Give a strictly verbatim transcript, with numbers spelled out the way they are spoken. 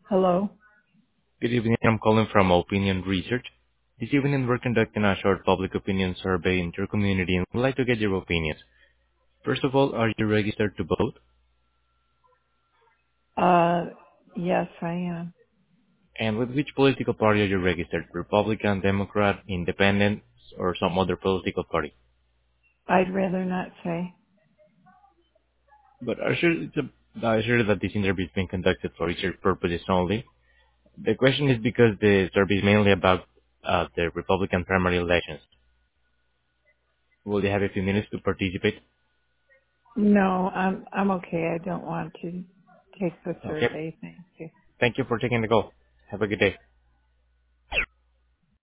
Hello. Good evening. I'm calling from Opinion Research. This evening, we're conducting a short public opinion survey in your community and would like to get your opinions. First of all, are you registered to vote? Uh, yes, I am. And with which political party are you registered? Republican, Democrat, Independent, or some other political party? I'd rather not say. But are sure, it's a, are sure that this interview is being conducted for research purposes only. The question is because the survey is mainly about uh, the Republican primary elections. Will you have a few minutes to participate? No, I'm I'm okay. I don't want to take the Okay. survey. Thank you. Thank you for taking the call. Have a good day.